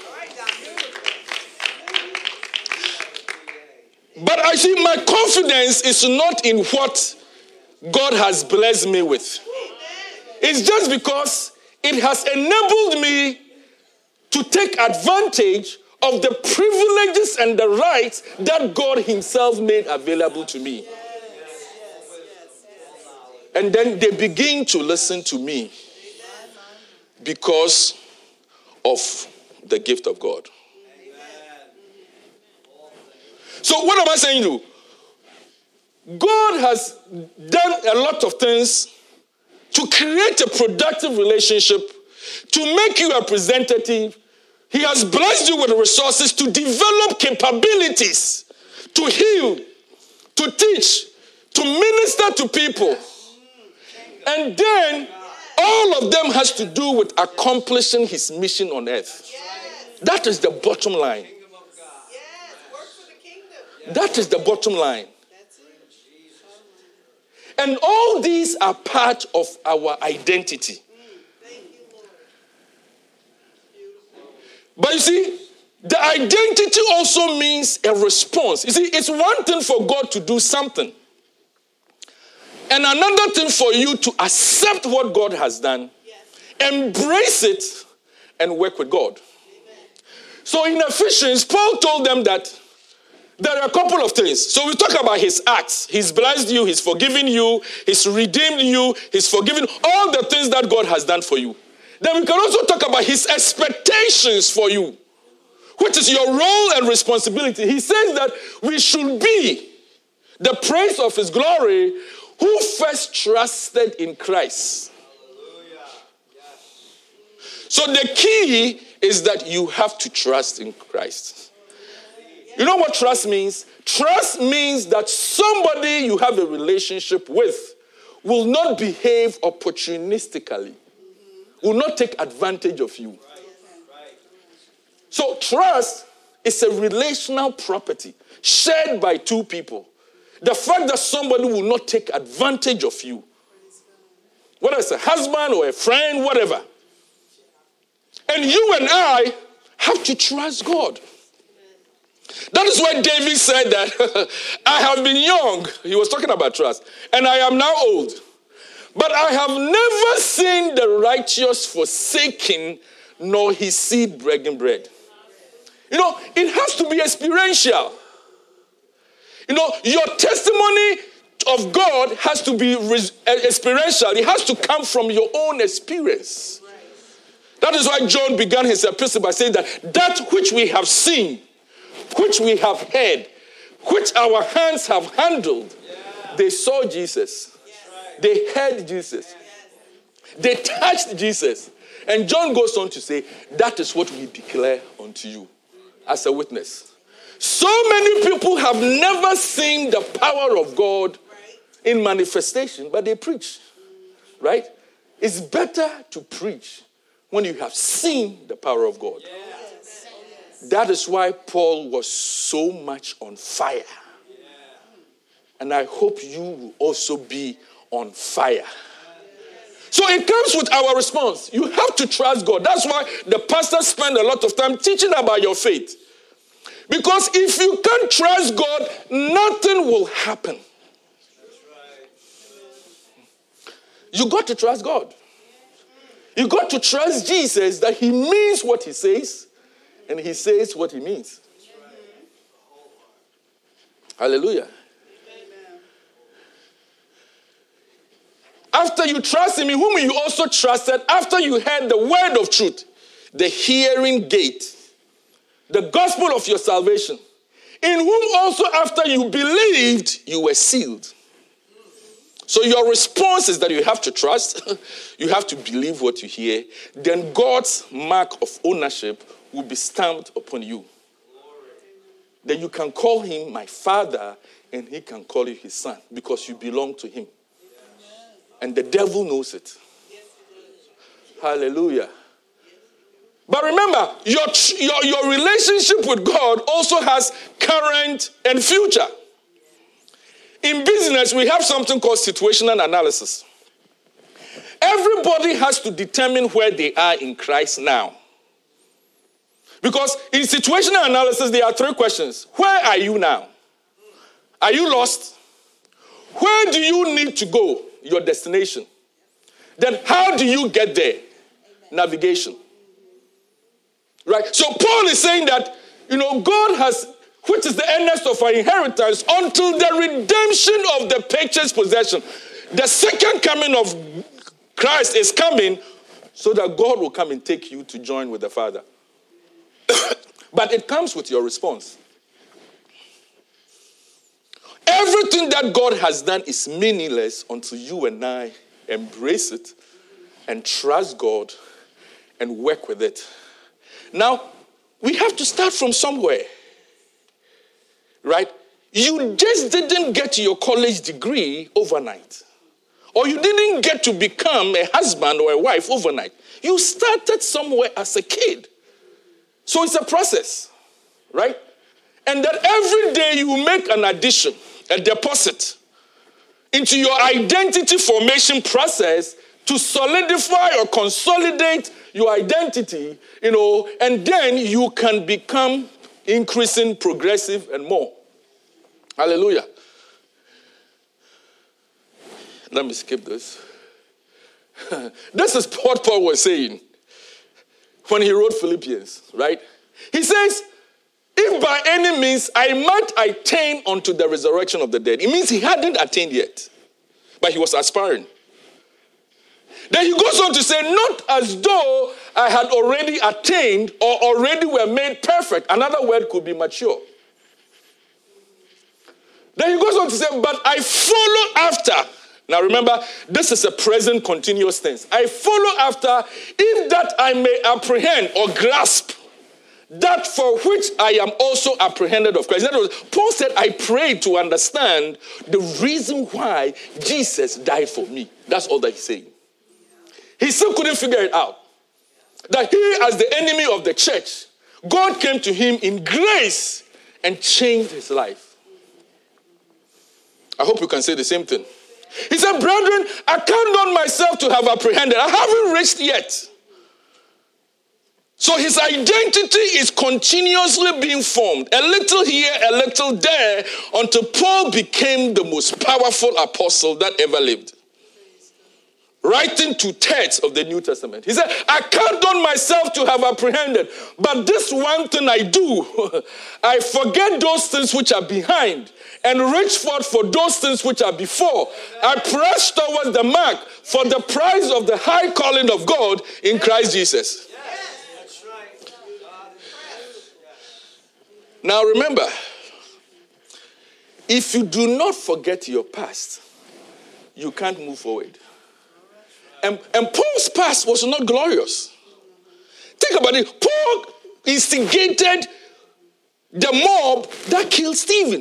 But I see my confidence is not in what God has blessed me with. It's just because it has enabled me to take advantage of the privileges and the rights that God himself made available to me. And then they begin to listen to me because of the gift of God. So what am I saying to you? God has done a lot of things to create a productive relationship, to make you a representative. He has blessed you with resources to develop capabilities, to heal, to teach, to minister to people. And then all of them has to do with accomplishing his mission on earth. That is the bottom line. Yes, work for the kingdom. That is the bottom line. That's it. And all these are part of our identity. Thank you, Lord. Beautiful. But you see, the identity also means a response. You see, it's one thing for God to do something, and another thing for you to accept what God has done, Yes. embrace it, and work with God. Amen. So in Ephesians, Paul told them that there are a couple of things. So we talk about his acts. He's blessed you, he's forgiven you, he's redeemed you, he's forgiven all the things that God has done for you. Then we can also talk about his expectations for you, which is your role and responsibility. He says that we should be the praise of his glory who first trusted in Christ. Hallelujah. Yes. So the key is that you have to trust in Christ. You know what trust means? Trust means that somebody you have a relationship with will not behave opportunistically, will not take advantage of you. Right. So trust is a relational property shared by two people. The fact that somebody will not take advantage of you, whether it's a husband or a friend, whatever. And you and I have to trust God. That is why David said that I have been young. He was talking about trust. And I am now old. But I have never seen the righteous forsaken, nor his seed begging bread. You know, it has to be experiential. You know, your testimony of God has to be experiential. It has to come from your own experience. That is why John began his epistle by saying that which we have seen, which we have heard, which our hands have handled, they saw Jesus. They heard Jesus. They touched Jesus. And John goes on to say, that is what we declare unto you as a witness. So many people have never seen the power of God in manifestation, but they preach. Right? It's better to preach when you have seen the power of God. That is why Paul was so much on fire. And I hope you will also be on fire. So it comes with our response. You have to trust God. That's why the pastors spend a lot of time teaching about your faith. Because if you can't trust God, nothing will happen. You got to trust God. You got to trust Jesus that he means what he says, and he says what he means. Hallelujah. After you trust him, in whom you also trusted, after you heard the word of truth, the hearing gate, the gospel of your salvation, in whom also after you believed, you were sealed. So your response is that you have to trust, you have to believe what you hear, then God's mark of ownership will be stamped upon you. Then you can call him my father, and he can call you his son, because you belong to him. And the devil knows it. Hallelujah. But remember, your relationship with God also has current and future. In business, we have something called situational analysis. Everybody has to determine where they are in Christ now. Because in situational analysis, there are three questions. Where are you now? Are you lost? Where do you need to go? Your destination. Then how do you get there? Navigation. Right? So Paul is saying that, God has, which is the earnest of our inheritance, until the redemption of the purchased possession. The second coming of Christ is coming so that God will come and take you to join with the Father. But it comes with your response. Everything that God has done is meaningless until you and I embrace it and trust God and work with it. Now, we have to start from somewhere, right? You just didn't get your college degree overnight. Or you didn't get to become a husband or a wife overnight. You started somewhere as a kid. So it's a process, right? And that every day you make an addition, a deposit into your identity formation process to solidify or consolidate your identity, and then you can become increasing, progressive, and more. Hallelujah. Let me skip this. This is what Paul was saying when he wrote Philippians, right? He says, if by any means I might attain unto the resurrection of the dead. It means he hadn't attained yet, but he was aspiring. Then he goes on to say, not as though I had already attained or already were made perfect. Another word could be mature. Then he goes on to say, but I follow after. Now remember, this is a present continuous tense. I follow after, if that I may apprehend or grasp that for which I am also apprehended of Christ. In other words, Paul said, I prayed to understand the reason why Jesus died for me. That's all that he's saying. He still couldn't figure it out. That he, as the enemy of the church, God came to him in grace and changed his life. I hope you can say the same thing. He said, brethren, I count not myself to have apprehended. I haven't reached yet. So his identity is continuously being formed, a little here, a little there, until Paul became the most powerful apostle that ever lived. Writing 2/3 of the New Testament. He said, I count on myself to have apprehended, but this one thing I do, I forget those things which are behind and reach forth for those things which are before. I press towards the mark for the prize of the high calling of God in Christ Jesus. That's right. Now remember, if you do not forget your past, you can't move forward. And Paul's past was not glorious. Think about it. Paul instigated the mob that killed Stephen.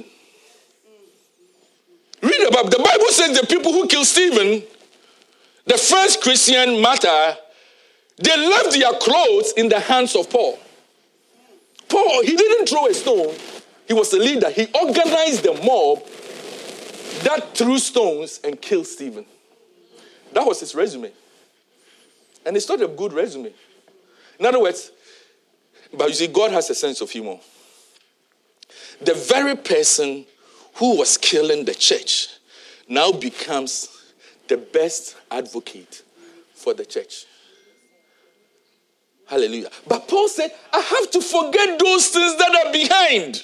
Read about it. The Bible says the people who killed Stephen, the first Christian martyr, they left their clothes in the hands of Paul. Paul, he didn't throw a stone. He was the leader. He organized the mob that threw stones and killed Stephen. That was his resume. And it's not a good resume. In other words, but you see, God has a sense of humor. The very person who was killing the church now becomes the best advocate for the church. Hallelujah. But Paul said, I have to forget those things that are behind.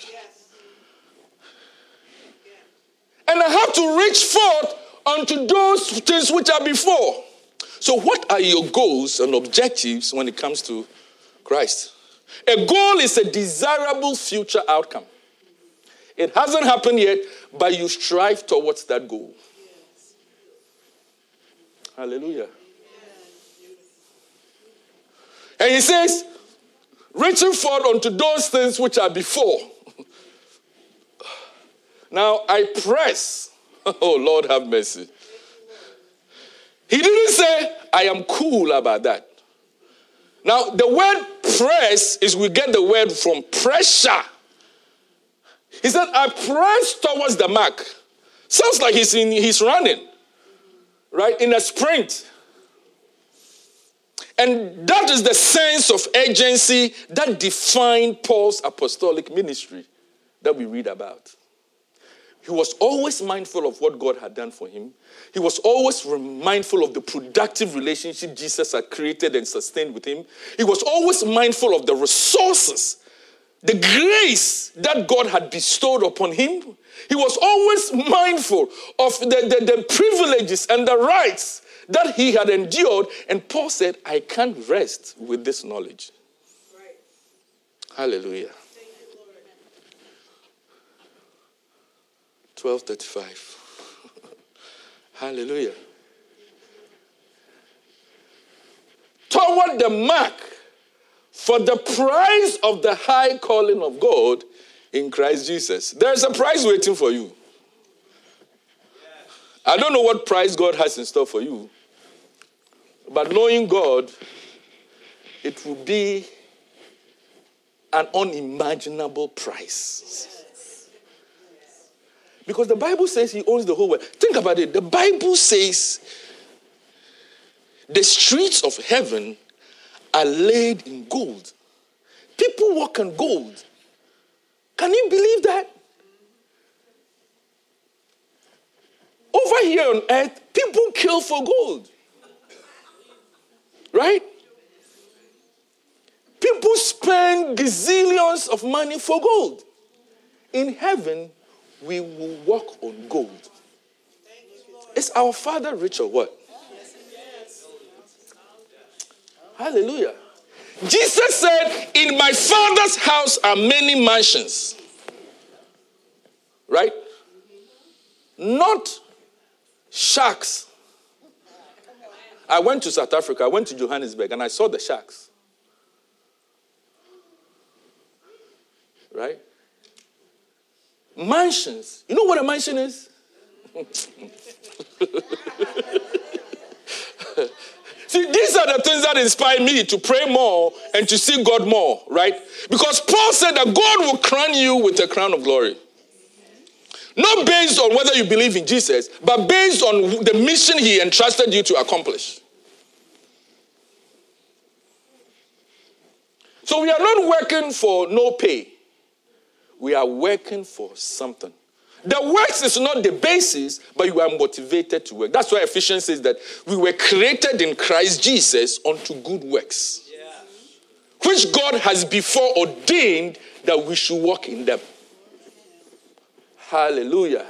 And I have to reach forth unto those things which are before. So what are your goals and objectives when it comes to Christ? A goal is a desirable future outcome. It hasn't happened yet, but you strive towards that goal. Yes. Hallelujah. Yes. And he says, reaching forth unto those things which are before. Now I press. Oh, Lord have mercy. He didn't say, I am cool about that. Now, the word press is we get the word from pressure. He said, I press towards the mark. Sounds like he's running, right? In a sprint. And that is the sense of urgency that defined Paul's apostolic ministry that we read about. He was always mindful of what God had done for him. He was always mindful of the productive relationship Jesus had created and sustained with him. He was always mindful of the resources, the grace that God had bestowed upon him. He was always mindful of the privileges and the rights that he had endured. And Paul said, I can't rest with this knowledge. Right. Hallelujah. Thank you, Lord. 12:35. Hallelujah. Toward the mark for the prize of the high calling of God in Christ Jesus. There's a prize waiting for you. I don't know what prize God has in store for you, but knowing God, it will be an unimaginable prize. Because the Bible says he owns the whole world. Think about it. The Bible says the streets of heaven are laid in gold. People walk on gold. Can you believe that? Over here on earth, people kill for gold. Right? People spend gazillions of money for gold. In heaven, we will walk on gold. Is our Father rich or what? Hallelujah. Jesus said, in my Father's house are many mansions. Right? Not sharks. I went to South Africa. I went to Johannesburg and I saw the sharks. Right? Mansions. You know what a mansion is? See, these are the things that inspire me to pray more and to see God more, right? Because Paul said that God will crown you with a crown of glory. Not based on whether you believe in Jesus, but based on the mission he entrusted you to accomplish. So we are not working for no pay. We are working for something. The works is not the basis, but you are motivated to work. That's why Ephesians says that we were created in Christ Jesus unto good works, which God has before ordained that we should walk in them. Hallelujah.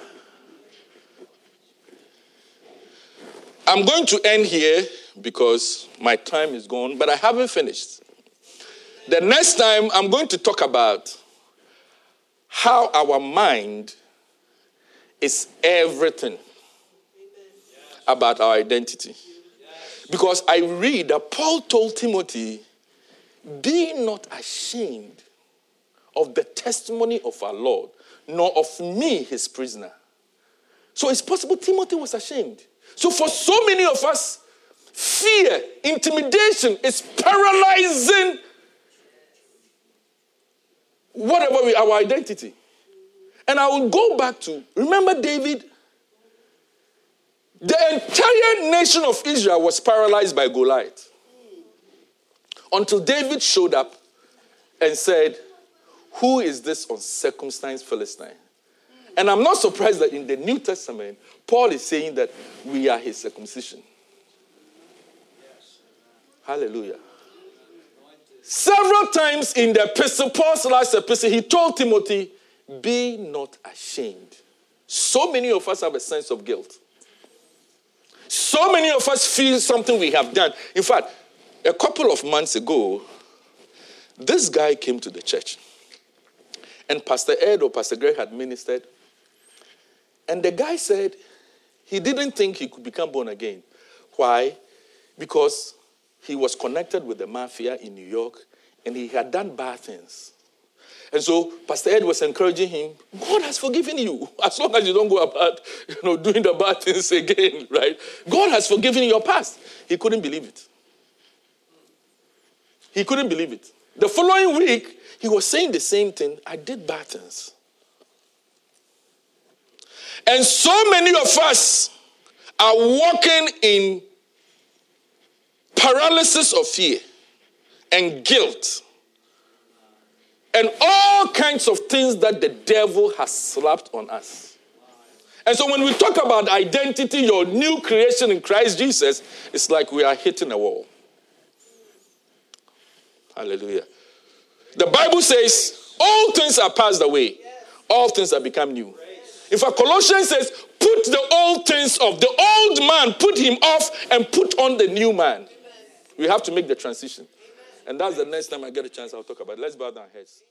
I'm going to end here because my time is gone, but I haven't finished. The next time, I'm going to talk about how our mind is everything about our identity. Because I read that Paul told Timothy, be not ashamed of the testimony of our Lord, nor of me, his prisoner. So it's possible Timothy was ashamed. So for so many of us, fear, intimidation is paralyzing our identity. And I will go back to, remember David? The entire nation of Israel was paralyzed by Goliath. Until David showed up and said, who is this uncircumcised Philistine? And I'm not surprised that in the New Testament, Paul is saying that we are his circumcision. Hallelujah. Several times in the epistle, Paul's last epistle, he told Timothy, be not ashamed. So many of us have a sense of guilt. So many of us feel something we have done. In fact, a couple of months ago, this guy came to the church. And Pastor Ed or Pastor Greg had ministered. And the guy said he didn't think he could become born again. Why? Because he was connected with the mafia in New York and he had done bad things. And so Pastor Ed was encouraging him, God has forgiven you. As long as you don't go about, doing the bad things again, right? God has forgiven your past. He couldn't believe it. He couldn't believe it. The following week, he was saying the same thing. I did bad things. And so many of us are walking in paralysis of fear and guilt and all kinds of things that the devil has slapped on us. And so when we talk about identity, your new creation in Christ Jesus, it's like we are hitting a wall. Hallelujah. The Bible says, all things are passed away. All things have become new. In fact, Colossians says, put the old things off. The old man, put him off and put on the new man. We have to make the transition. And that's the next time I get a chance I'll talk about it. Let's bow down our heads.